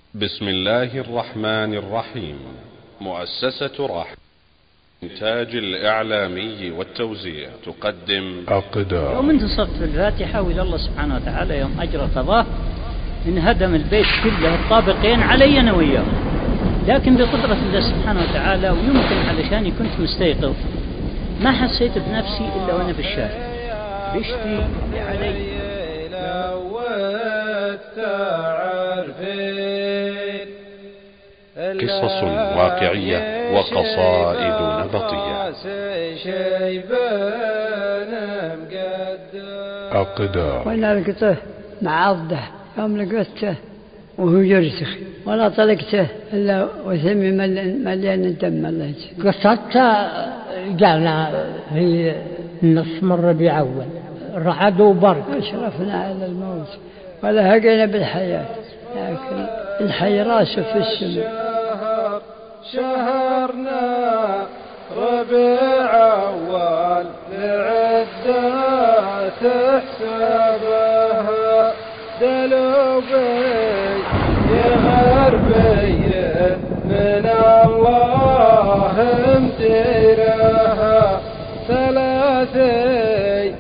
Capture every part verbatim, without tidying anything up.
بسم الله الرحمن الرحيم. مؤسسة راحل إنتاج الإعلامي والتوزيع تقدم أقدار. يوم انتصرت في الفاتحة وإلى الله سبحانه وتعالى يوم أجرى قضاه إن هدم البيت كله الطابقين علي أنا وياه، لكن بقدرة الله سبحانه وتعالى ويمكن علشاني كنت مستيقظ ما حسيت بنفسي إلا وأنا في الشارع بشتي علي. قصص واقعية وقصائد نبطية. أقدار. وأنا لقيته معضه يوم لقيته وهو يرسخ ولا طلقته إلا وثمي مليان دم. الله قصته جانا في النص من ربيع أول رعد وبرق أشرفنا على الموت ولا هقينا بالحياة، لكن الحي راسه في السماء. شهرنا ربيع أول لعدة تحسبها دلوبي يا غربي من الله امتيرها ثلاثي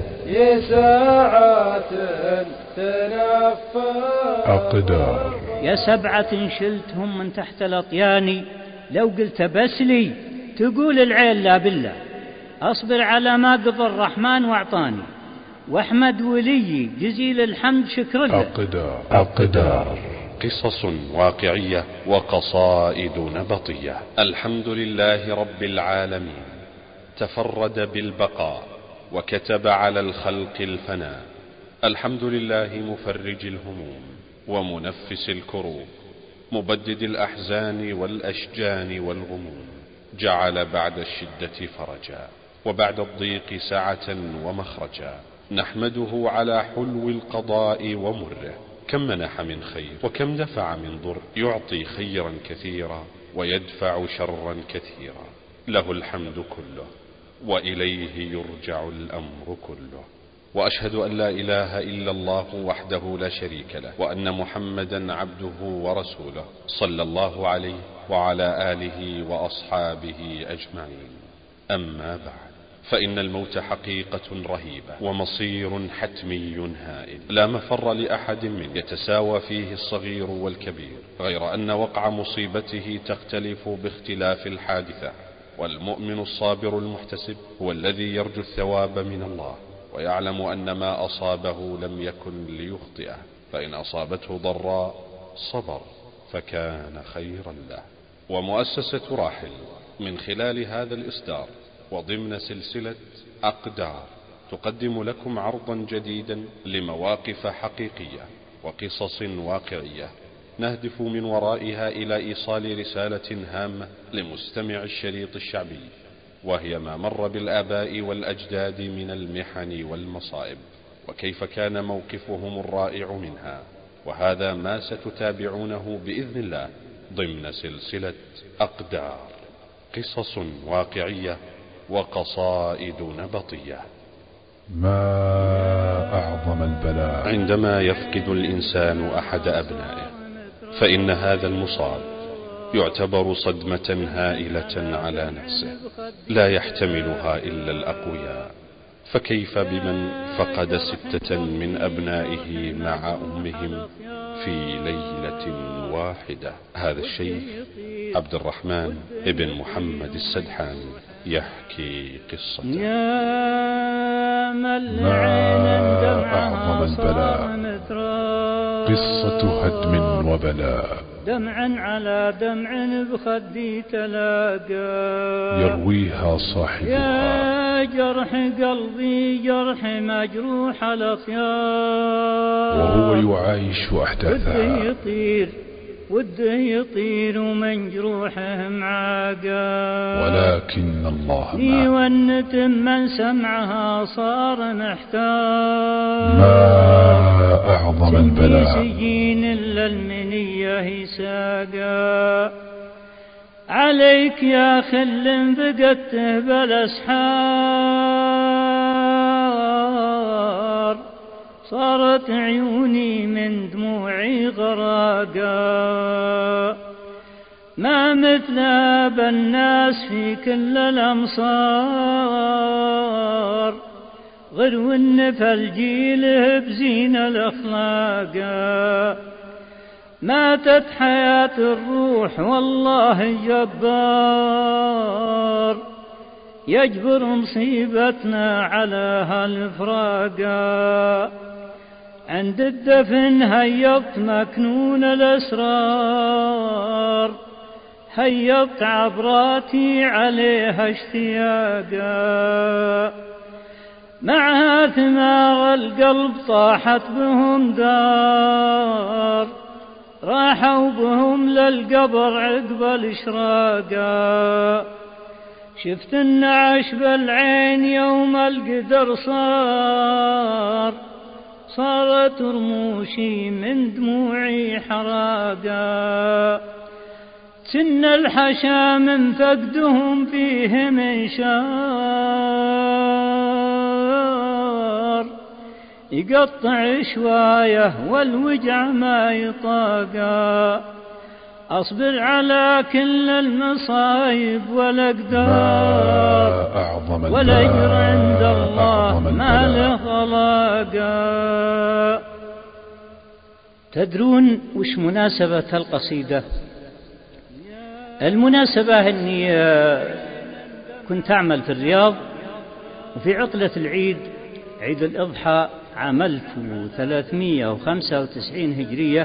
ساعات تنفى. أقدار. يا سبعة شلتهم من تحت الأطيان لو قلت بس لي تقول العين لا بالله. أصبر على ما قضى الرحمن واعطاني واحمد ولي جزيل الحمد شكر له. أقدار. أقدار. قصص واقعية وقصائد نبطية. الحمد لله رب العالمين، تفرد بالبقاء وكتب على الخلق الفناء. الحمد لله مفرج الهموم ومنفس الكروب، مبدد الأحزان والأشجان والغموم. جعل بعد الشدة فرجا وبعد الضيق سعة ومخرجا. نحمده على حلو القضاء ومره، كم منح من خير وكم دفع من ضر. يعطي خيرا كثيرا ويدفع شرا كثيرا. له الحمد كله وإليه يرجع الأمر كله. وأشهد أن لا إله إلا الله وحده لا شريك له، وأن محمدا عبده ورسوله صلى الله عليه وعلى آله وأصحابه أجمعين. أما بعد، فإن الموت حقيقة رهيبة ومصير حتمي هائل لا مفر لأحد منه، يتساوى فيه الصغير والكبير، غير أن وقع مصيبته تختلف باختلاف الحادثة. والمؤمن الصابر المحتسب هو الذي يرجو الثواب من الله ويعلم أن ما أصابه لم يكن ليخطئه، فإن أصابته ضراء صبر فكان خيرا له. ومؤسسة راحل من خلال هذا الإصدار وضمن سلسلة أقدار تقدم لكم عرضا جديدا لمواقف حقيقية وقصص واقعية، نهدف من ورائها إلى إيصال رسالة هامة لمستمع الشريط الشعبي، وهي ما مر بالآباء والأجداد من المحن والمصائب وكيف كان موقفهم الرائع منها. وهذا ما ستتابعونه بإذن الله ضمن سلسلة أقدار، قصص واقعية وقصائد نبطية. ما أعظم البلاء عندما يفقد الإنسان أحد أبنائه، فإن هذا المصاب يعتبر صدمة هائلة على نفسه لا يحتملها إلا الأقوياء، فكيف بمن فقد ستة من أبنائه مع أمهم في ليلة واحدة. هذا الشيخ عبد الرحمن ابن محمد السدحان يحكي قصته. ما أعظم البلاء، قصة هدم وبلاء، دمعا على دمع بخدي تلاقى، يرويها صاحبها. يا جرح قلبي جرح مجروح الأخيار، وهو يعايش أحداثها. وده يطير وده يطير ومن جروحه معاقا، ولكن الله معه والنتم من سمعها صار محتار. ما أعظم البلاء، سجين إلا المنية ساقا، عليك يا خل فقدته بالأسحار، صارت عيوني من دموعي غراقا، ما مثل أبا الناس في كل الأمصار، غير والنفل جيله بزين الأخلاقا، ماتت حياة الروح والله جبار، يجبر مصيبتنا على هالفراقا، عند الدفن هيضت مكنون الأسرار، هيضت عبراتي عليها اشتياقا، معها ثمار القلب طاحت بهم دار، راحوا بهم للقبر عقب الإشراقا، شفت النعش بالعين يوم القدر صار، صارت رموشي من دموعي حراقا، سن الحشا من فقدهم فيه منشار، يقطع شوايه والوجع ما يطاقا، أصبر على كل المصايب والأقدار، والأجر عند الله ما له خلاقا. تدرون وش مناسبة القصيدة؟ المناسبة أني كنت أعمل في الرياض، وفي عطلة العيد عيد الأضحى عام ألف وثلاثمائة وخمسة وتسعين هجرية،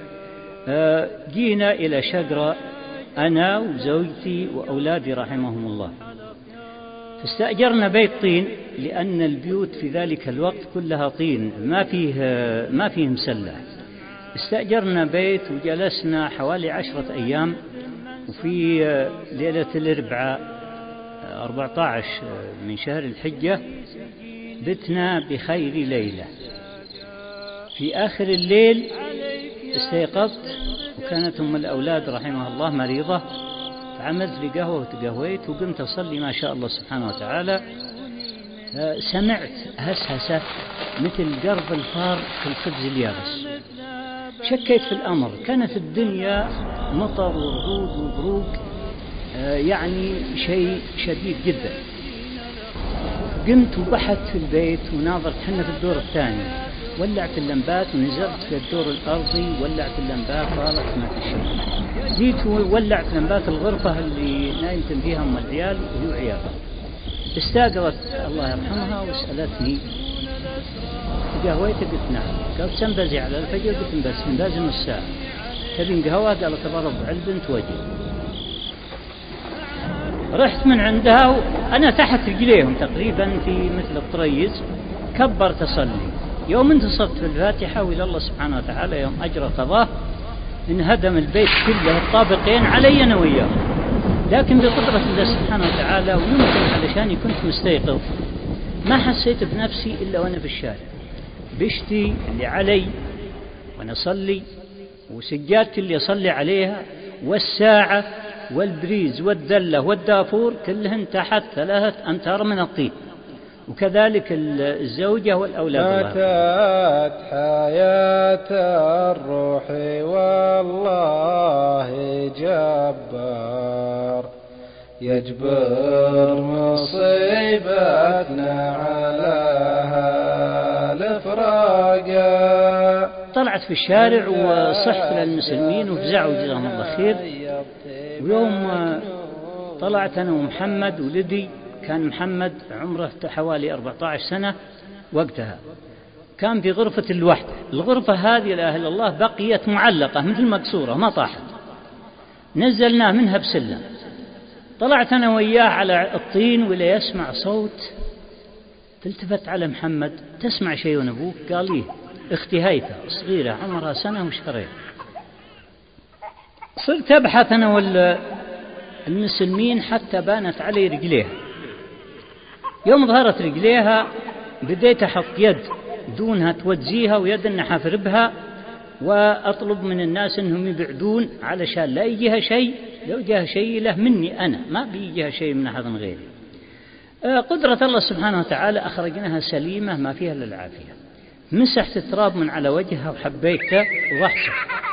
جينا إلى شقرة أنا وزوجتي وأولادي رحمهم الله، فاستأجرنا بيت طين، لأن البيوت في ذلك الوقت كلها طين ما فيه ما فيه مسلح. استأجرنا بيت وجلسنا حوالي عشرة أيام، وفي ليلة الأربعاء أربعة عشر من شهر الحجة بتنا بخير ليلة. في آخر الليل استيقظت وكانت أم الأولاد رحمها الله مريضة، فعملت لي قهوة وتقهويت وقمت أصلي ما شاء الله سبحانه وتعالى. سمعت هسهسة مثل قرب الفار في الخبز اليابس، شكيت في الأمر، كانت الدنيا مطر ورعود وبروق، يعني شيء شديد جدا. قمت وبحثت في البيت وناظرت، حنا في الدور الثاني، ولعت اللمبات ونزلت في الدور الأرضي، ولعت اللمبات طالت ما في شيء. جيت وولعت لمبات الغرفة اللي نايمتم فيها أم العيال وهي عيالها. استاقظت الله يرحمها وسألتني قهويتك؟ قلت نعم. قالت سنبزي على الفجر؟ قلت بس نبازي نص ساعة. تبين قهوة؟ قالت تبرض علبة وجه. رحت من عندها وأنا تحت رجليهم تقريبا في مثل الطريز، كبرت أصلي. يوم انتصبت في الفاتحة وإلى الله سبحانه وتعالى يوم أجرى قضاه انهدم البيت كله الطابقين علي أنا وياه، لكن بقدرة الله سبحانه وتعالى ويمكن علشاني كنت مستيقظ ما حسيت بنفسي إلا وأنا في الشارع بشتي اللي علي وأنا أصلي، وسجادتي اللي أصلي عليها، والساعة والبريز والذلة والدافور كلهن تحت ثلاثة أمتار من الطين، وكذلك الزوجة والأولاد. ماتت حياة الروح والله جبار، يجبر مصيبتنا على هالفراقة. طلعت في الشارع وصحت للمسلمين وفزعوا جزاهم الله خير. ويوم طلعت أنا ومحمد ولدي، كان محمد عمره حوالي أربعة عشر سنة وقتها، كان في غرفة الوحدة. الغرفة هذه لا إله إلا الله بقيت معلقة مثل مكسورة ما طاحت، نزلناه منها بسلم. طلعت أنا وياه على الطين ولا يسمع صوت، فالتفت على محمد تسمع شيء ونبوك؟ قال لي اختي هيفا صغيرة عمرها سنة وشهرين. صرت أبحث أنا والمسلمين حتى بانت علي رجليها. يوم ظهرت رجليها بديت أحط يد دونها توجيها ويد النحافر بها، وأطلب من الناس أنهم يبعدون علشان لا يجيها شيء، لو جاها شيء له مني أنا، ما بيجيها شيء من أحد غيري. قدرة الله سبحانه وتعالى أخرجناها سليمة ما فيها إلا العافية. مسحت التراب من على وجهها وحبيته وضحته.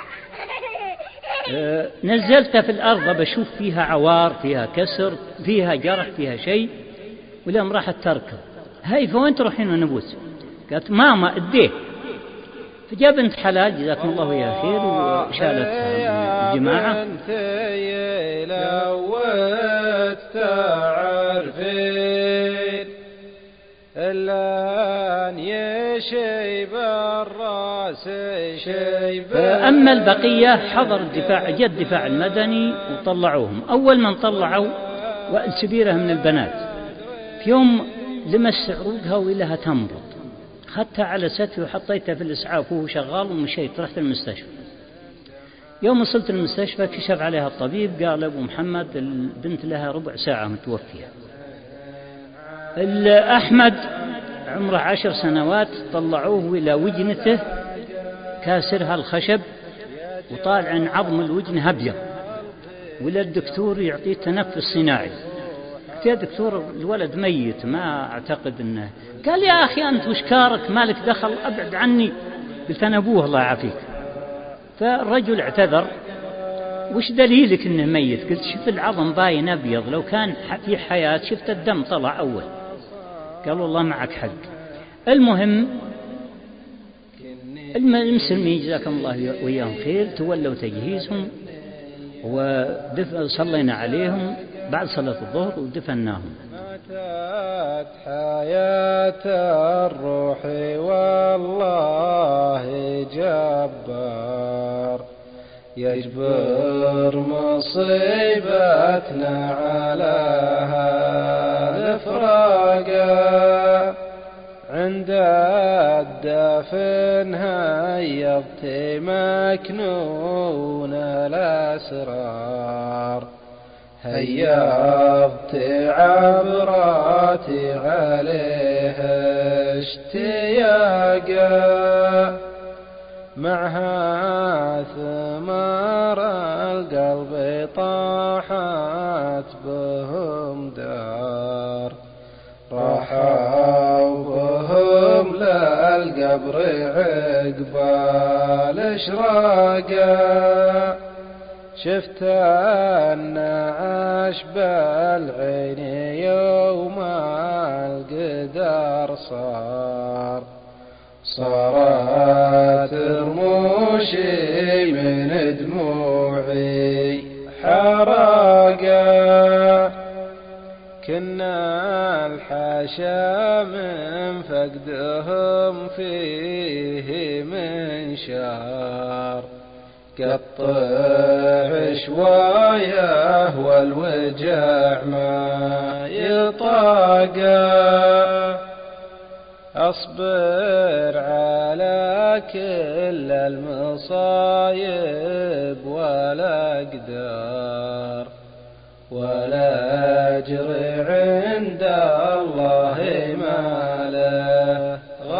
أه نزلتها في الأرض بشوف فيها عوار، فيها كسر، فيها جرح، فيها شيء، ولم راحت تركض. هاي فوين تروحين ونبوس؟ قالت ماما اديه. فجاء بنت حلال جزاكم الله وياها خير وشالتها الجماعة. أما البقية حضر الدفاع، جاء الدفاع المدني وطلعوهم. أول من طلعوا وائل سبيرة من البنات، في يوم لمس عروقها ولها تنبض، أخذتها على ستي وحطيتها في الإسعاف وهو شغال ومشيت رحت المستشفى. يوم وصلت المستشفى كشف عليها الطبيب، قال أبو محمد البنت لها ربع ساعة متوفية. أحمد عمره عشر سنوات طلعوه إلى وجنته كاسرها الخشب وطالع عظم الوجن هبية، ولا الدكتور يعطيه تنفس صناعي. قلت يا دكتور الولد ميت ما أعتقد أنه. قال يا أخي أنت وش كارك مالك دخل أبعد عني. قلت أنا أبوه الله يعافيك. فالرجل اعتذر وش دليلك أنه ميت؟ قلت شوف العظم باين أبيض، لو كان في حياة شفت الدم طلع أول. قال والله معك حق. المهم المسلمين جزاكم الله وياهم خير تولوا تجهيزهم وصلينا عليهم بعد صلاة الظهر ودفناهم. ماتت حياة الروح والله جبار، يجبر مصيبتنا على هالفراقة. عند الدفن هيضت مكنون الأسرار، هيضت عبراتي عليه اشتياقا، معها ثمار القلب طاحت بهم دار، راحوا بهم للقبر عقبال اشراقا. شفت النعاش بالعين يوم القدر صار، صارت رموشي من دموعي حرقا. كنا الحاشا من فقدهم فيه من شهر، قطع شوايه والوجع ما يطاقه. أصبر على كل المصايب ولا أقدر، ولا أجري عند الله ما له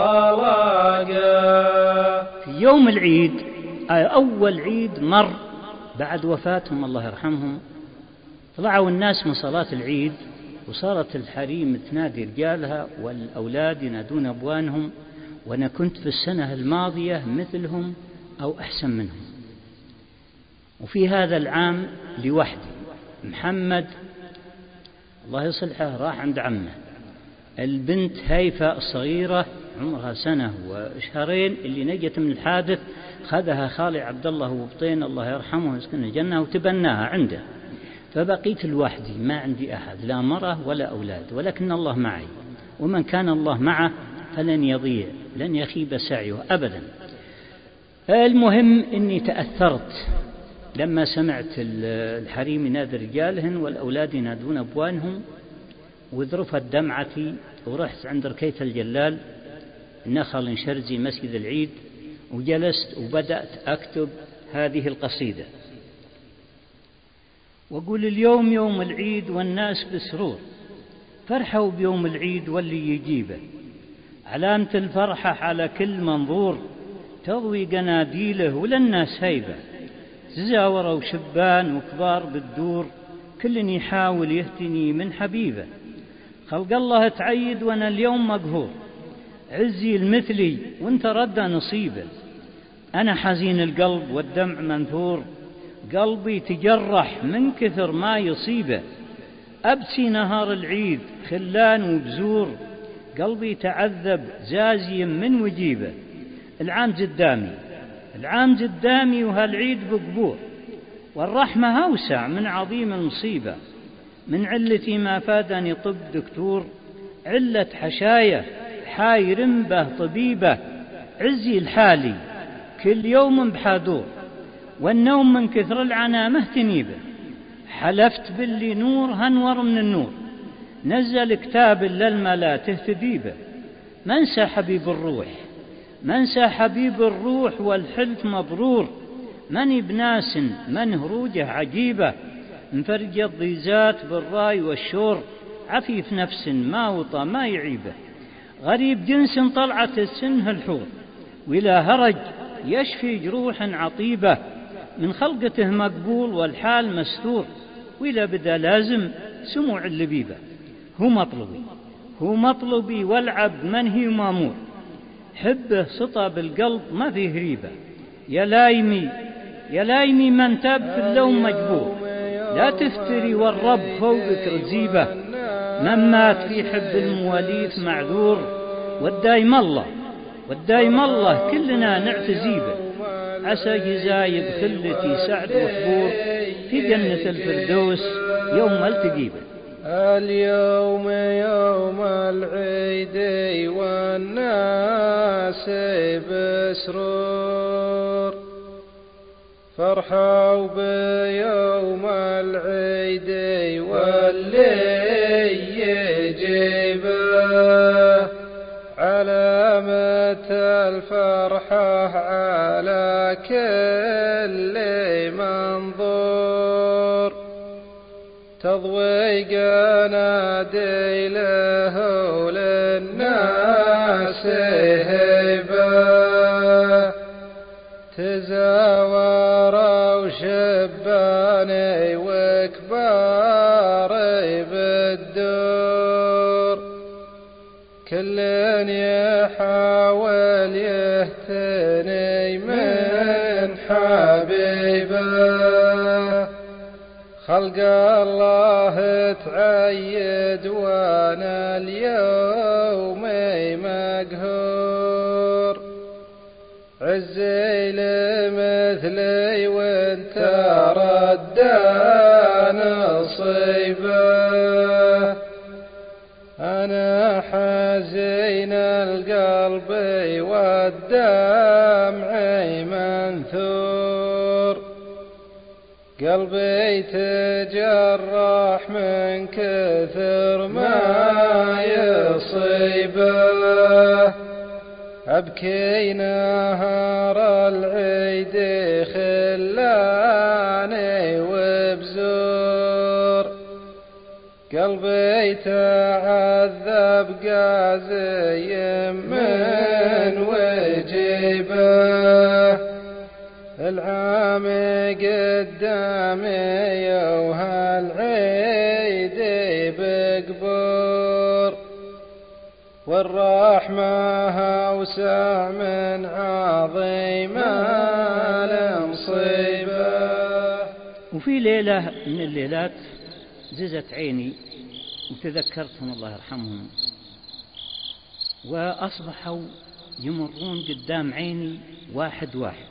غلاقة. في يوم العيد أول عيد مر بعد وفاتهم الله يرحمهم، طلعوا الناس من صلاة العيد وصارت الحريم تنادي رجالها والأولاد ينادون أبوانهم، وأنا كنت في السنة الماضية مثلهم أو أحسن منهم. وفي هذا العام لوحدي محمد الله يصلحه راح عند عمه، البنت هيفاء الصغيرة عمرها سنة وشهرين اللي نجت من الحادث خذها خالي عبد الله وبطين الله يرحمه ويسكن الجنة وتبناها عنده. فبقيت لوحدي ما عندي أحد لا مرة ولا أولاد، ولكن الله معي، ومن كان الله معه فلن يضيع لن يخيب سعيه أبدا. المهم إني تأثرت لما سمعت الحريم ينادي رجالهن والأولاد ينادون أبوانهم، وذرفت دمعتي ورحت عند ركية الجلال نخل شرزي مسجد العيد وجلست وبدأت أكتب هذه القصيدة وأقول اليوم يوم العيد والناس بسرور، فرحوا بيوم العيد واللي يجيبه، علامة الفرحة على كل منظور، تضوي قناديله وللناس هيبة، تزاوروا شبان وكبار بالدور، كل يحاول يهتني من حبيبه، خلق الله تعيد وانا اليوم مقهور، عزي المثلي وانت رد نصيبه. أنا حزين القلب والدمع منثور، قلبي تجرح من كثر ما يصيبه. أبكي نهار العيد خلان وبزور، قلبي تعذب زازي من وجيبه. العام قدامي العام قدامي وهالعيد بقبور، والرحمة أوسع من عظيم المصيبة. من علتي ما فادني طب دكتور، علة حشاية حاير به طبيبة. عزي الحالي كل يوم بحادور، والنوم من كثر العنا مهتنيبه. حلفت باللي نور هنور من النور، نزل كتاب للملا تهتدي به. منسى حبيب الروح منسى حبيب الروح، والحلف مبرور. من بناس من هروجه عجيبة، مفرج الضيزات بالراي والشور. عفيف نفس ما وطى ما يعيبه، غريب جنس طلعت السنه الحور. ولا هرج يشفي جروح عطيبة، من خلقته مقبول والحال مستور. ولا بدا لازم سموع اللبيبة. هو مطلبي هو مطلبي والعبد منهي ومامور، حبه سطى بالقلب ما فيه ريبة. يا لايمي يا لايمي من تاب في اللوم مجبور، لا تفتري والرب فوقك رزيبة. من مات في حب المواليث معذور، والدايم الله والدايم الله كلنا نعتزيبه. عسى جزاي بخلتي سعد وحبور، في جنة الفردوس يوم التقيبه. اليوم يوم العيد والناس بسرور، فرحوا بيوم العيد واللي يجيبه. علامة الفرحة على كل منظور، تضوي قناديله للناس هيبة. تزاوروا شباني وكباري بالدور، كل يحاول يهتني من حبيبه. خلق الله تعيد وانا اليوم مقهور، عزي لمثلي وانت رد نصيبه. أنا حزين القلب والدمع منثور، قلبي تجرح من كثر ما يصيبه. أبكي نهار العيد خلاني وبزور، قلبي تعذب قازي من وجيبه. العام قدامي وهالعيد بقبور، والرحمة أوسع من عظيم المصيبة. وفي ليلة من الليلات ززت عيني وتذكرتهم الله يرحمهم، وأصبحوا يمرون قدام عيني واحد واحد.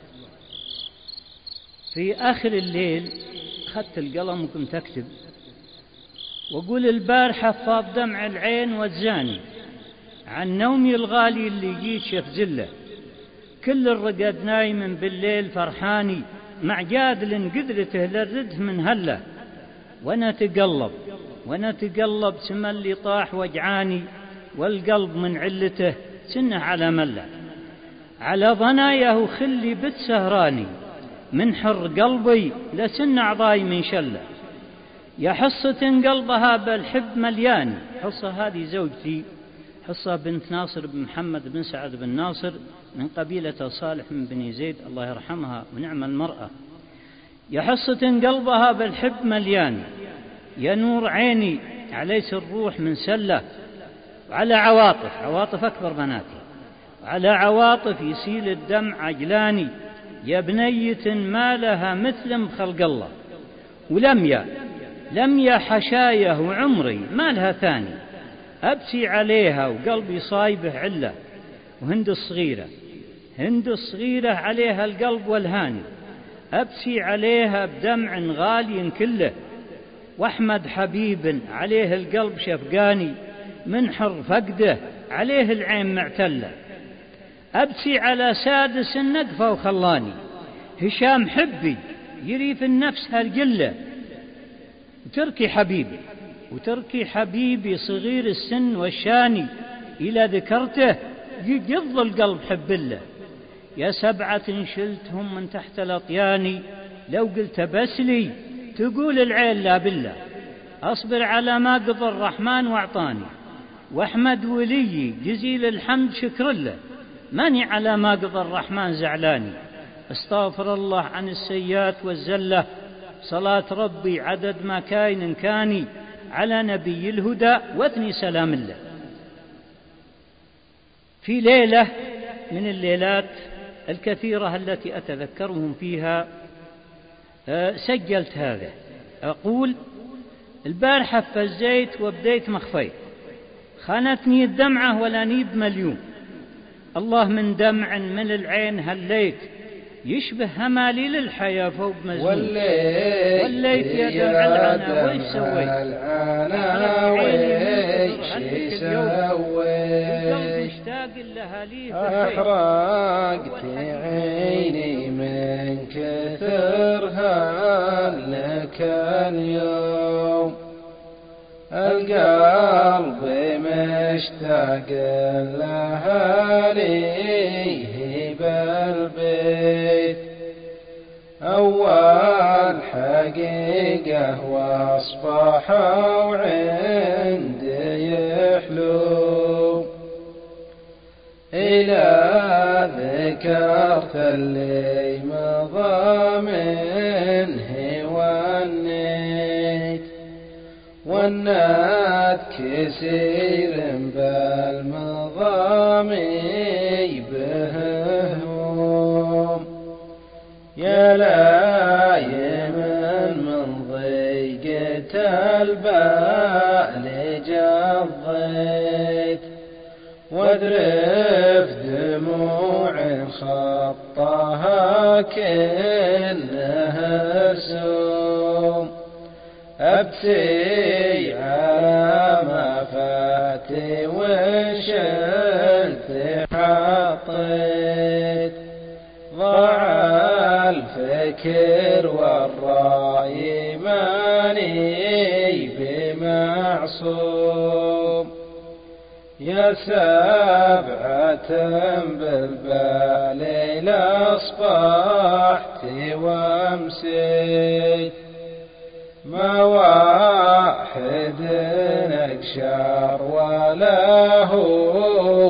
في آخر الليل أخذت القلم وكنت أكتب وأقول البارحة فاض دمع العين والزاني، عن نومي الغالي اللي جيت شفزله. كل الرقد نايم بالليل فرحاني، مع جادل قدرته للرده من هله. وانا تقلب وانا تقلب سما اللي طاح وجعاني، والقلب من علته سنه على مله. على ضناياه خلي بت سهراني، من حر قلبي لسن أعضاي من شله. يا حصة قلبها بالحب ملياني، حصة هذه زوجتي، حصة بنت ناصر بن محمد بن سعد بن ناصر من قبيلة صالح بن بني زيد الله يرحمها ونعم المرأة. يا حصة قلبها بالحب ملياني، يا نور عيني عليس الروح من سلة. وعلى عواطف عواطف أكبر بناتي، على عواطف يسيل الدمع عجلاني، يا بنية ما لها مثل بخلق الله، ولم يا لم يا حشايه وعمري ما لها ثاني، أبكي عليها وقلبي صايبه علة، وهند الصغيرة هند الصغيرة عليها القلب والهاني، أبكي عليها بدمع غالي كله، وأحمد حبيب عليه القلب شفقاني، منحر فقده عليه العين معتلة، أبكي على سادس النقفة وخلاني، هشام حبي يري في النفس هالجلة، وتركي حبيبي وتركي حبيبي صغير السن والشاني، إلى ذكرته يقض القلب حب الله، يا سبعة شلتهم من تحت الأطيان، لو قلت بسلي تقول العين لا بالله، أصبر على ما قضى الرحمن وأعطاني، وأحمد ولي جزيل الحمد شكر له، ماني على ما قضى الرحمن زعلاني، استغفر الله عن السيئات والزلة، صلاة ربي عدد ما كاين كاني، على نبي الهدى واثني سلام الله. في ليلة من الليلات الكثيرة التي أتذكرهم فيها سجلت هذا، أقول البارحة فزيت وبديت مخفيت، خانتني الدمعة ولا نيب مليون، الله من دمع من العين هليت، يشبه هماليل الحياة فوق مزمون، وليت, وليت يا دمع العنا ويش سويت، العنا ويش سويت، مشتاق لهاليه أحرقت عيني من كثرها لك اليوم، القلب مشتاق لها ليه بالبيت، أول حقيقة واصبح وعندي يحلو، إلى ذكرت اللي مضى منه ونيت، ونات كثير بالمضامي بههم، يا لايم من ضيقة البال جضيت، واذرف دموع خطها كأنها سوم، أبكي على ما فاتي وشلت حطيت، ضاع الفكر والرأي ماني بمعصوم، يا سبعة بالبال أصبحت وامسيت، ما واحد نكشر ولا هو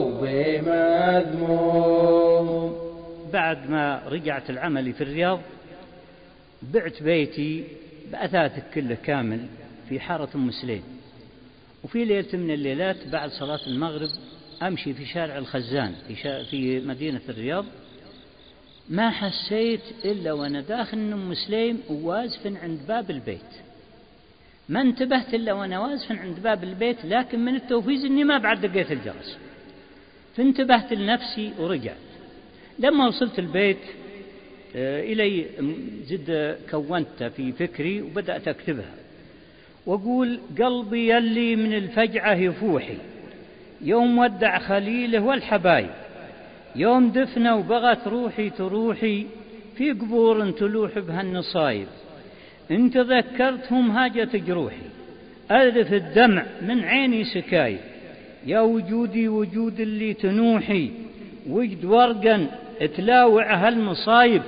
بمذموم. بعد ما رجعت العملي في الرياض بعت بيتي بأثاثك كله كامل في حارة أم سليم، وفي ليلة من الليلات بعد صلاة المغرب أمشي في شارع الخزان في, في مدينة الرياض، ما حسيت إلا وأنا داخل أم سليم وواقف عند باب البيت، ما انتبهت إلا وأنا واقف عند باب البيت، لكن من التوفيز أني ما بعد دقيت الجرس، فانتبهت لنفسي ورجعت. لما وصلت البيت إلي جد كونت في فكري وبدأت أكتبها، وأقول قلبي يلي من الفجعة يفوحي، يوم ودع خليله والحبايب، يوم دفنه وبغت روحي تروحي، في قبور تلوح بها النصايب، إن تذكرتهم هاجت جروحي، أذف الدمع من عيني سكايب، يا وجودي وجود اللي تنوحي، وجد ورقا تلاوع هالمصايب.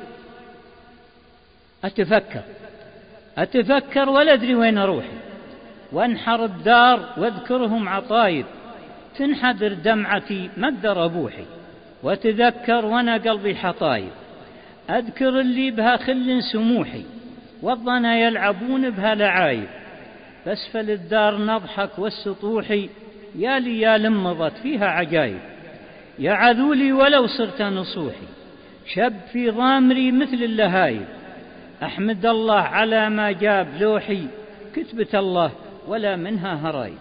أتفكر أتفكر ولا أدري وين أروحي، وانحر الدار واذكرهم عطايب، تنحدر دمعتي ما أقدر أبوحي، وتذكر وانا قلبي حطايب، أذكر اللي بها خل سموحي، والظنا يلعبون بها لعايب، بأسفل الدار نضحك والسطوحي، يا لي يا لمضت فيها عجايب، يا عذولي ولو صرت نصوحي، شب في ضامري مثل اللهايب، أحمد الله على ما جاب لوحي، كتبة الله ولا منها هرايب.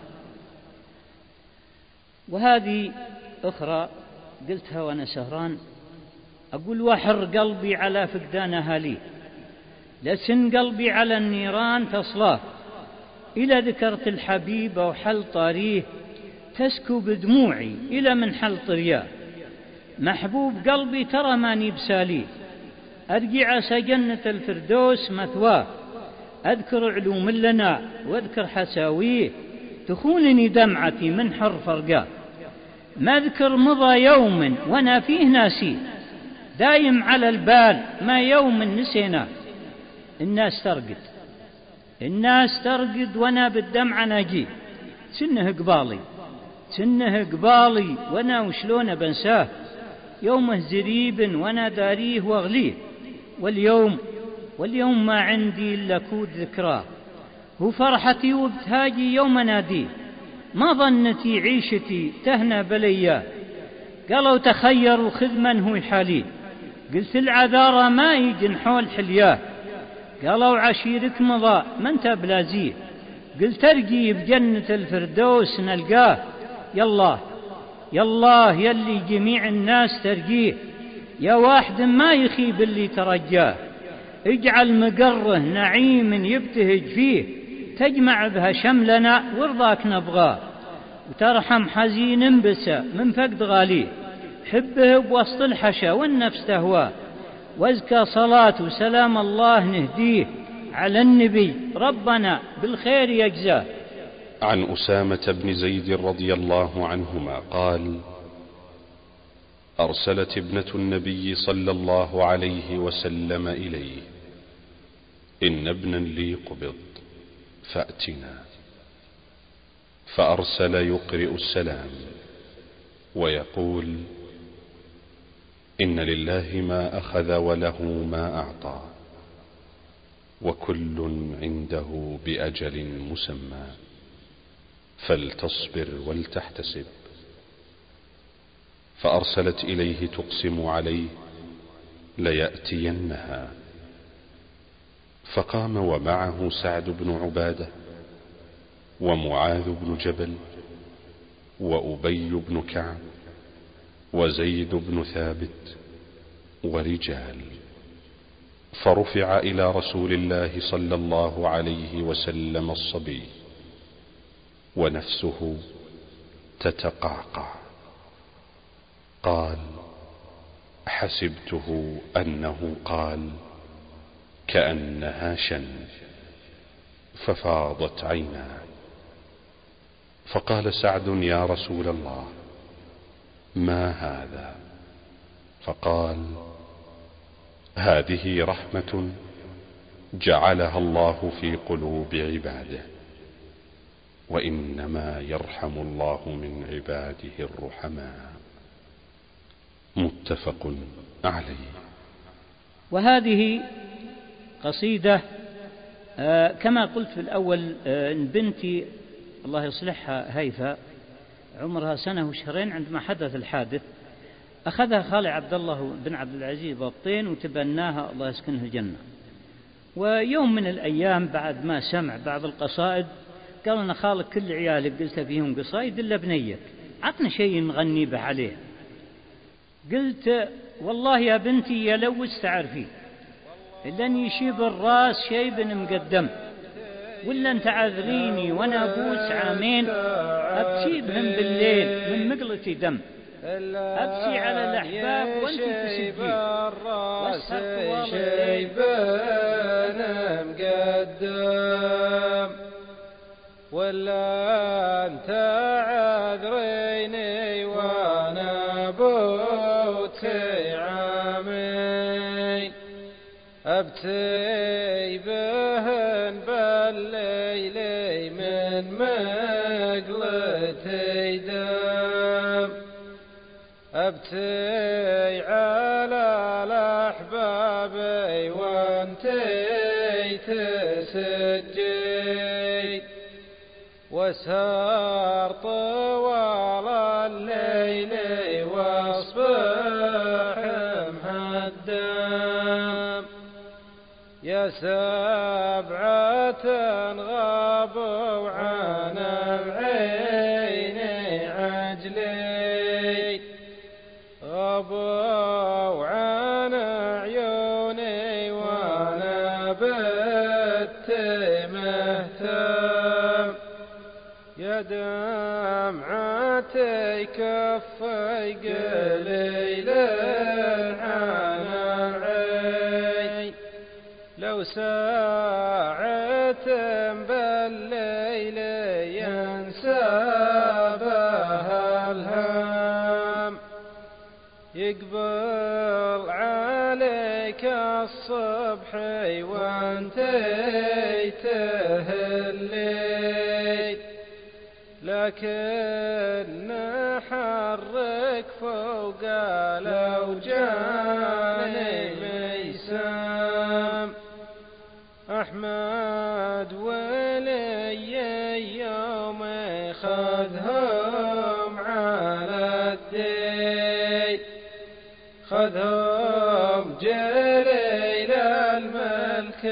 وهذه أخرى قلتها وأنا سهران، أقول وحر قلبي على فقدان أهاليه، لسن قلبي على النيران تصلاه، إلى ذكرت الحبيب وحل طاريه، تسكو بدموعي إلى من حل طرياه، محبوب قلبي ترى ماني بساليه، أرجع عسى جنة الفردوس مثواه، أذكر علوم لنا واذكر حساويه، تخونني دمعتي من حر فرقاه، ما أذكر مضى يوم وأنا فيه ناسيه، دايم على البال ما يوم نسيناه. الناس ترقد الناس ترقد وأنا بالدمع ناجيه، سنه قبالي سنه قبالي وأنا وشلون بنساه، يومه زريب وأنا داريه واغليه، واليوم واليوم ما عندي إلا كود ذكراه، هو فرحتي وابتهاجي يوم ناديه، ما ظنتي عيشتي تهنى بلياه، قالوا تخيروا خذ من هو حاليه، قلت العذارى ما يجن حول حلياه، قالوا عشيرك مضى من تبلازيه، قلت ارقي بجنة الفردوس نلقاه، يالله يالله يلي جميع الناس ترقيه، يا واحد ما يخيب اللي ترجاه، اجعل مقره نعيم يبتهج فيه، تجمع بها شملنا ورضاك نبغاه، وترحم حزين بسى من فقد غاليه، حبه بوسط الحشا والنفس تهواه، وازكى صلاة وسلام الله نهديه على النبي ربنا بالخير يجزاه. عن أسامة بن زيد رضي الله عنهما قال: أرسلت ابنة النبي صلى الله عليه وسلم إليه: إن ابنا لي قبض فأتنا، فأرسل يقرئ السلام ويقول: إن لله ما أخذ وله ما أعطى، وكل عنده بأجل مسمى، فلتصبر ولتحتسب. فأرسلت إليه تقسم عليه ليأتينها، فقام ومعه سعد بن عبادة ومعاذ بن جبل وأبي بن كعب وزيد بن ثابت ورجال، فرفع إلى رسول الله صلى الله عليه وسلم الصبي ونفسه تتقعقع، قال: حسبته أنه قال كأنها شن، ففاضت عيناه، فقال سعد: يا رسول الله ما هذا؟ فقال: هذه رحمة جعلها الله في قلوب عباده، وإنما يرحم الله من عباده الرحماء. متفق عليه. وهذه قصيدة آه كما قلت في الأول، آه إن بنتي الله يصلحها هيفا عمرها سنة وشهرين عندما حدث الحادث، أخذها خالي عبد الله بن عبد العزيز بابطين وتبناها الله يسكنه الجنة. ويوم من الأيام بعد ما سمع بعض القصائد قال: أنا خالك كل عيالك قلت فيهم قصائد إلا بنيك، عطنا شيء نغني به عليه. قلت: والله يا بنتي يلوث تعرفي، إلا أن يشيب الراس شيب مقدم، ولا أنت عذريني وأنا أبوس عامين أبسيبهم بالليل من مقلتي دم، أبسي على الأحباب وأنت تسجين والسر طوال الليل مقدم، ولا أنت عذريني وأنا بوتي عامين أبتي بهن بالليل من مقلتي دم، أبتي على الأحباب وانتي تسجي، وسهر طوال الليل واصبح مهدم. يا سبعة غابوا عن العين عجلي، غابوا عن عيوني وانا بت مهتم. يا دمعتي كفي قليل عن العين، لو ساعة بالليل ينسى بها الهم، يقبل عليك الصبح وانتي تهلي، لكن حرك فوق الأوجان ميسام. أحمد ولي يوم خذهم على الدين، خذهم جليل الملك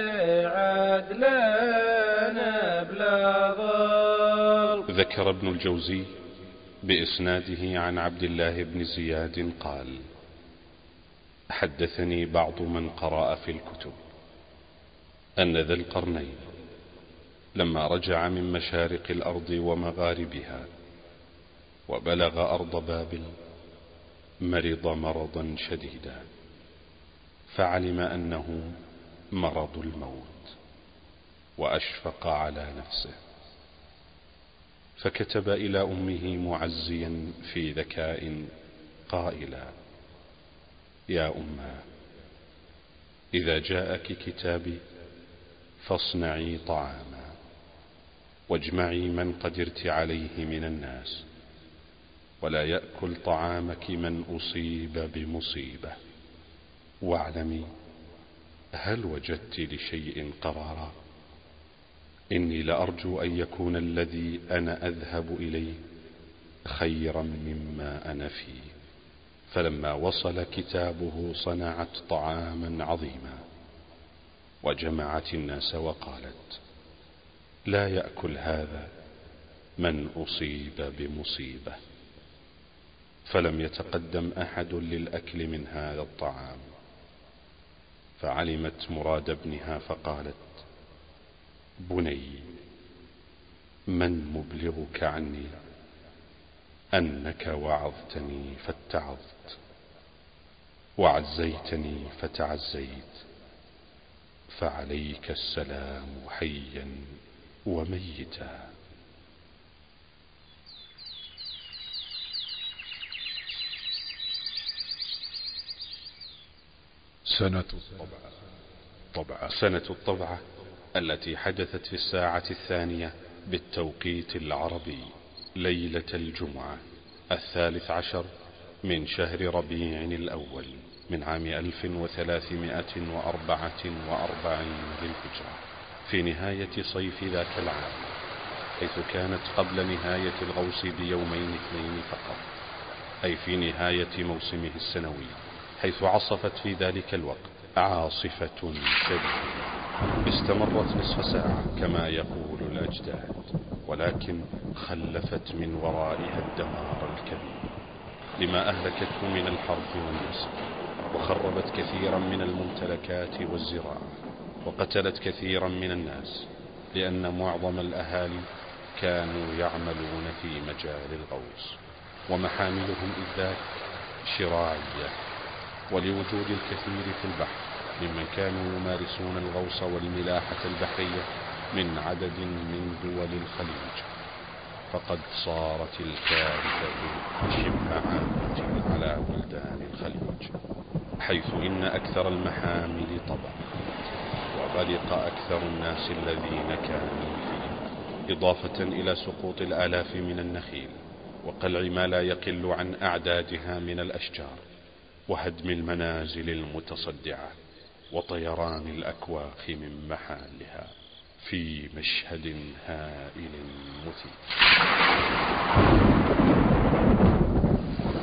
عدلنا بلا ظلم. ذكر ابن الجوزي بإسناده عن عبد الله بن زياد قال: حدثني بعض من قرأ في الكتب أن ذا القرنين لما رجع من مشارق الأرض ومغاربها وبلغ أرض بابل مرض مرضا شديدا، فعلم أنه مرض الموت وأشفق على نفسه، فكتب إلى أمه معزيا في ذكاء قائلا: يا أمه، إذا جاءك كتابي فاصنعي طعاما واجمعي من قدرت عليه من الناس، ولا يأكل طعامك من أصيب بمصيبة، واعلمي هل وجدت لشيء قرارا؟ إني لأرجو أن يكون الذي أنا أذهب إليه خيرا مما أنا فيه. فلما وصل كتابه صنعت طعاما عظيما وجمعت الناس وقالت: لا يأكل هذا من أصيب بمصيبة. فلم يتقدم أحد للأكل من هذا الطعام، فعلمت مراد ابنها فقالت: بني، من مبلغك عني أنك وعظتني فاتعظت، وعزيتني فتعزيت، فعليك السلام حيا وميتا. سنة الطبعة. طبعة سنة الطبعة التي حدثت في الساعة الثانية بالتوقيت العربي ليلة الجمعة الثالث عشر من شهر ربيع الأول من عام ألف وثلاثمائة وأربعة وأربعين للهجرة، في نهاية صيف ذاك العام، حيث كانت قبل نهاية الغوص بيومين اثنين فقط، أي في نهاية موسمه السنوي، حيث عصفت في ذلك الوقت عاصفة شديدة استمرت نصف ساعة كما يقول الأجداد، ولكن خلفت من ورائها الدمار الكبير لما أهلكته من الحرث والنسل، وخربت كثيرا من الممتلكات والزراعة، وقتلت كثيرا من الناس، لأن معظم الأهالي كانوا يعملون في مجال الغوص، ومحاملهم إذ ذاك شراعية، ولوجود الكثير في البحر ممن كانوا يمارسون الغوص والملاحة البحرية من عدد من دول الخليج، فقد صارت الكارثة شبه عامة على بلدان الخليج، حيث إن أكثر المحامل طبعا وغرق أكثر الناس الذين كانوا فيها، إضافة إلى سقوط الآلاف من النخيل وقلع ما لا يقل عن أعدادها من الأشجار، وهدم المنازل المتصدعة، وطيران الأكواخ من محلها، في مشهد هائل مثير.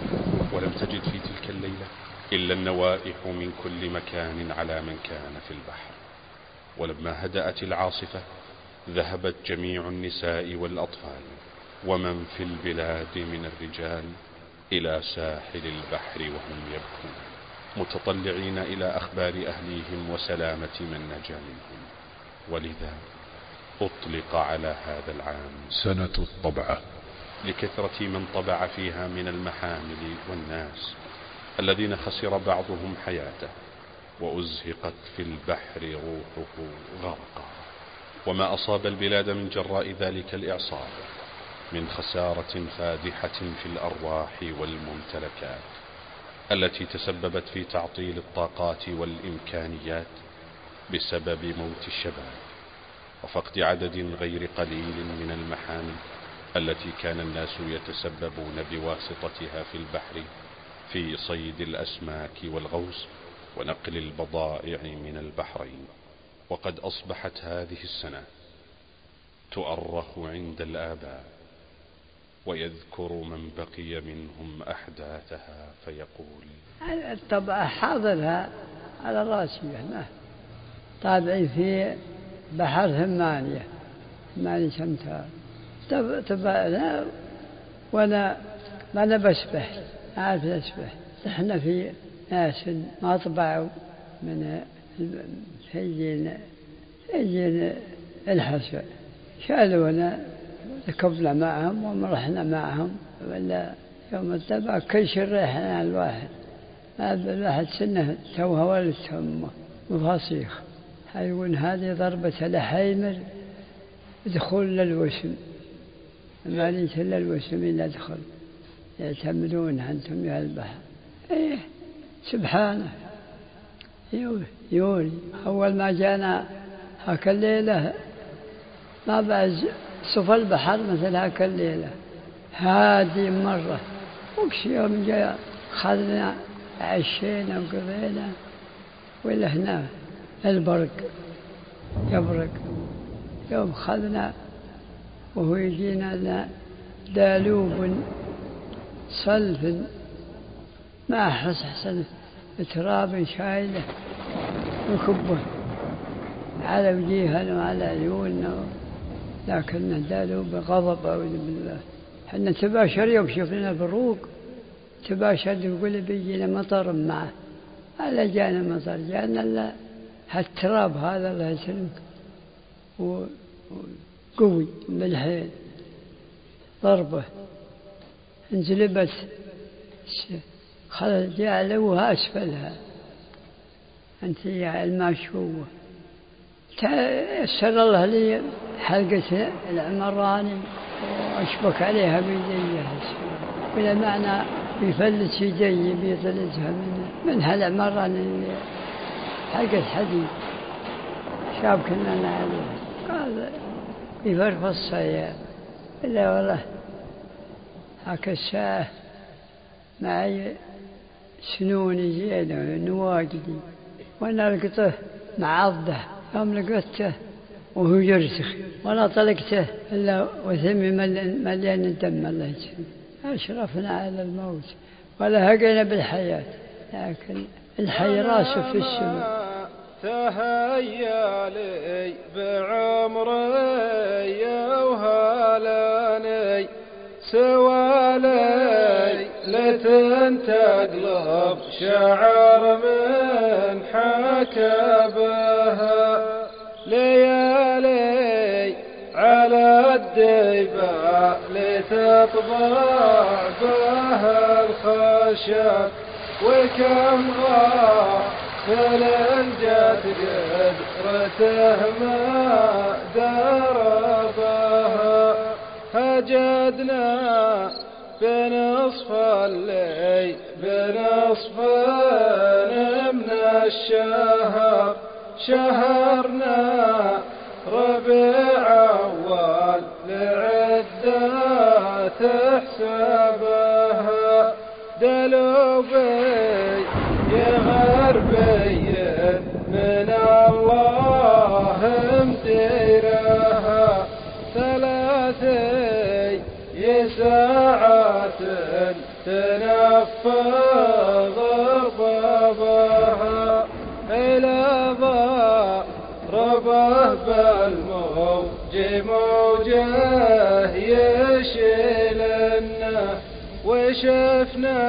ولم تجد في تلك الليلة إلا النوائح من كل مكان على من كان في البحر. ولما هدأت العاصفة ذهبت جميع النساء والأطفال ومن في البلاد من الرجال إلى ساحل البحر وهم يبكون متطلعين إلى أخبار أهليهم وسلامة من نجا منهم. ولذا أطلق على هذا العام سنة الطبعة، لكثرة من طبع فيها من المحامل والناس الذين خسر بعضهم حياته وأزهقت في البحر روحه غرقا. وما أصاب البلاد من جراء ذلك الإعصار من خسارة فادحة في الأرواح والممتلكات التي تسببت في تعطيل الطاقات والإمكانيات بسبب موت الشباب وفقد عدد غير قليل من المحامل التي كان الناس يتسببون بواسطتها في البحر في صيد الأسماك والغوص ونقل البضائع من البحرين. وقد أصبحت هذه السنة تؤرخ عند الآباء ويذكر من بقي منهم أحداثها فيقول: الطبعة حاضرها على راسي، طابعي في بحر ثمانية ثمانية شمتار طبعنا، وأنا ما أنا بسبح عارف أسبح. إحنا في ناس ما طبعوا من سجين سجين الحسن، شالونا ركبنا معهم ومرحنا معهم، ولا يوم الطبع كل شيء ريحنا الواحد، هذا الواحد سنه توها ولد أمه مفاصيخ، حيقول هذه ضربة لحيمر دخول للوسم، ما ليس إلا الوسم إلا دخل، يعتمدون أنتم يا البحر. إيه سبحانه يولي. أول ما جانا هاك الليلة ما بعد صف البحر مثل هاك الليلة هادي مرة، وكش يوم جاء خذنا عشينا وقضينا، ولا هنا البرق يبرق. يوم خذنا وهو يجينا لنا دالوب صلف ما أحس حسن تراب شايله وكبه على وجيهنا وعلى عيوننا، لكن دالوب غضب أعوذ بالله. حنا تباشر يوم شفنا البروق تباشر يقول بيجينا مطر معه، ألا جانا مطر، جانا لا هالتراب هذا الله يسلمك وقوي بالحيل ضربه انجلبت خلت جعلوها أسفلها أنت يا الماشوة. يسر الله لي حلقة العمراني وأشبك عليها بيديها، ولا معنى بيفلت يدي بيطلتها من من هالعمراني حلقة حديد شابكنا عليها، قال يفرق الصيام. إلا والله هاك الساعة معي سنوني زيادة نواجدي، وأنا لقيته معضه يوم لقيته وهو يرسخ، ولا طلقته إلا وثمي مليان دم الله يجزيه. أشرفنا على الموت ولا هقينا بالحياة، لكن الحي راسه في السماء. تهيا لي بعمري وهلاني سوى ليلة تقلب شعر من حكبها، ليالي على الديبة لتطبع بها الخشب، وكم غافل جت قدرته ما دربها، هجدنا بنصف الليل بنصف من الشهر، شهرنا ربيع أول لعدة تحسبها، دلوبي يغربي من الله مديرها، ثلاثي ساعات تنفض ربابها إلى ضربه بالموج موجه يشيلنا وشفنا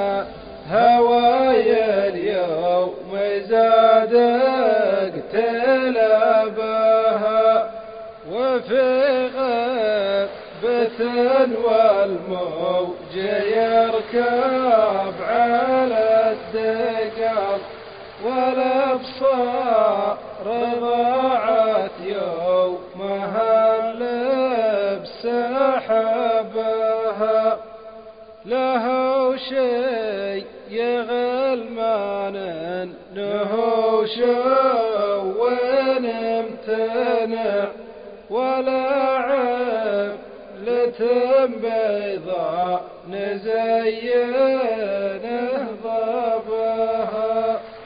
هواي اليوم زاد اقتلابها وفي غبة والموج يركب على الدقل والابصار ضاعت يومها اللبس حبها له شي يغلمان انه شوين امتنع ولا عبلة بيضاء نزينه ضبها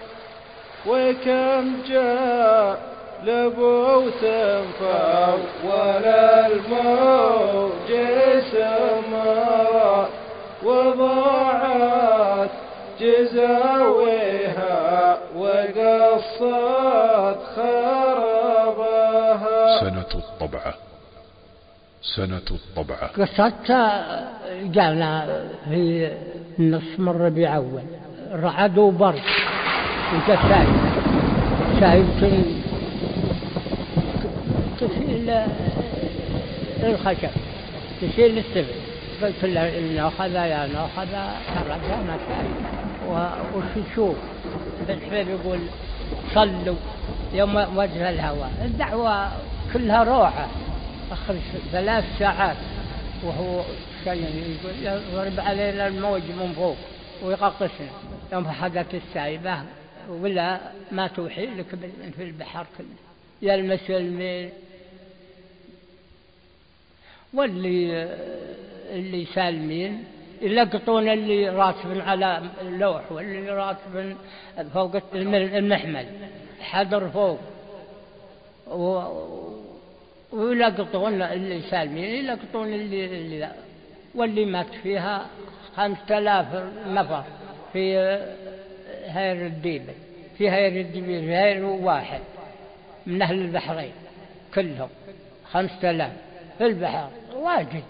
وكم جاء لبوت فاو ولا الموج سمرا وضاعت جزاويها وقصت خرابها. سنة الطبعة سنة الطبعة قصتها جانا في النص من ربيع أول رعد وبرد وانت شايف شايف تشيل الخشب تشيل السبل قلت له إنه أخذ يا أخذ ترى أنا شايف وش تشوف بالحبيب يقول صلوا يوم وجه الهواء. الدعوة كلها روحة أخر ثلاث ساعات وهو شيء يقول يضرب علينا الموج من فوق ويقطشنا يوم حدث السايبة ولا ما توحي لك في البحر كله يلمس الميل واللي اللي سالمين يلقطون اللي راتب على اللوح واللي راتب فوق المحمل حضر فوق و... ويلقطون اللي سالمين يلقطون اللي, اللي واللي مات فيها خمسة آلاف نفر في هير الديبة في هير الديبة في هير واحد من أهل البحرين كلهم خمسة آلاف في البحر واجد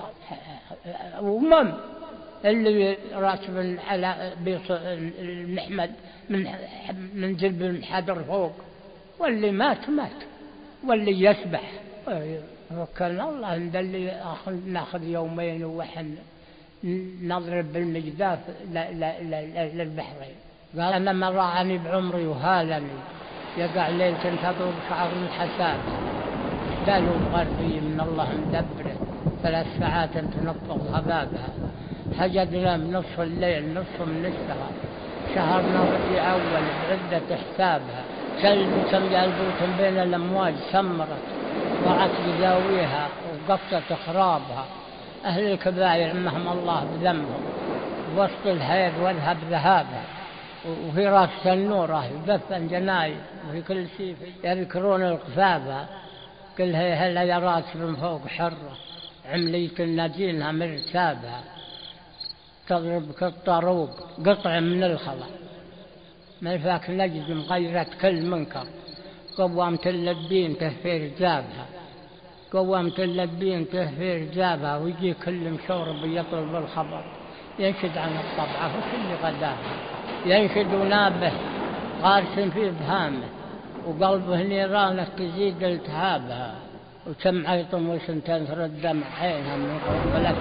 ومم اللي راتب على المحمد من من جلب الحجر فوق واللي مات مات واللي يسبح وكلنا الله عند اللي ناخذ يومين وحن نضرب بالمجداف للبحرين. قال أنا ما راعني بعمري وهالني يقع ليل تنتظر شعر الحساب قالوا غربي من الله مدبره ثلاث ساعات تنفض خبابها حجدنا من نصف الليل نصف من السهر شهرنا ربيع أول بعدة حسابها كلب سمجع البوت بين الأمواج سمرت ضاعت بزاويها وقصت خرابها أهل الكبائر عمهم الله بذنبهم وسط الهير واذهب ذهابها وفي راس النورة يدفن جنايد وفي كل شيء يذكرون القفابها كلها هلا يرات من فوق حرة عملية الناجينها مرتابها تضرب كالطاروق قطع من الخلا ما فاك نجد مغيرت كل منكر قوامة اللبين تهفير جابها قوامة اللبين تهفير جابها ويجي كل مشورب يطلب الخبر ينشد عن الطبعة وكل غداها ينشد ونابه قارس في إبهامه وقلبه نيرانه تزيد التهابها وسمع يطم تنثر الدمع عينها من قبلك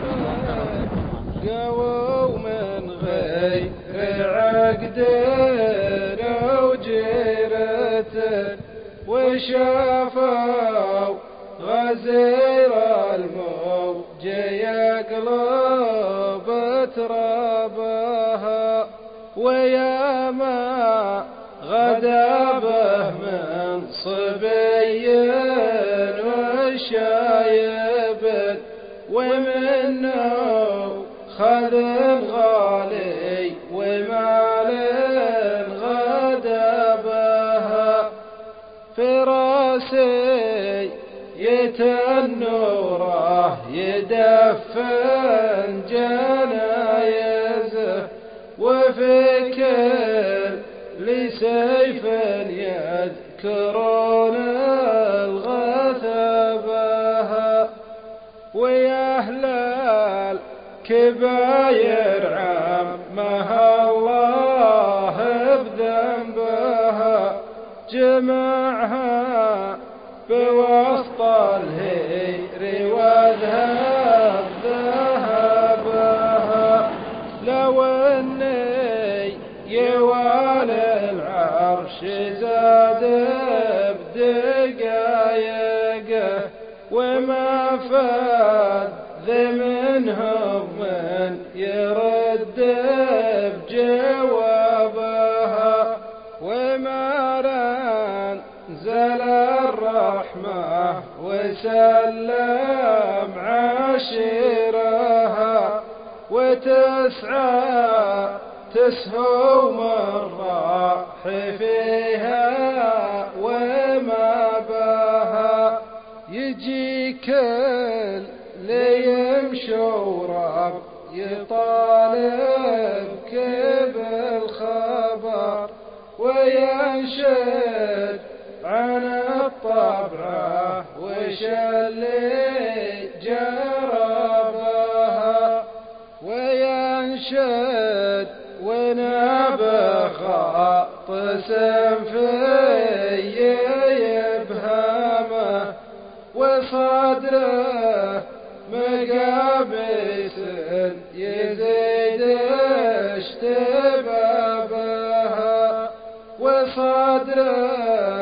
قووا من غير عقد وجيرة وشافوا غزير الموج يقلب ترابها ويا ما غدا به من صبي وشايب ومنه خذ غالي ومال غدا بها في راسي يتنوره يدفن جنايه كيف يذكرون الغثبها ويا أهل الكباير عمها الله بذنبها جمعها بوسط الهير واذهب ذهبها لو اني يوالي العرش زاد بدقايقه وما فاد ذي منهم من يرد بجوابها وما نزل الرحمة وسلم عشيرها وتسعى تسهو من راح فيها وما بها يجي كل ليمشي ورب يطالبك بالخبر وينشد عن الطبعة وش اللي جربها وينشد ونبخ طسم في يبهمه وصدره مقابس يزيد اشتبابها وصدره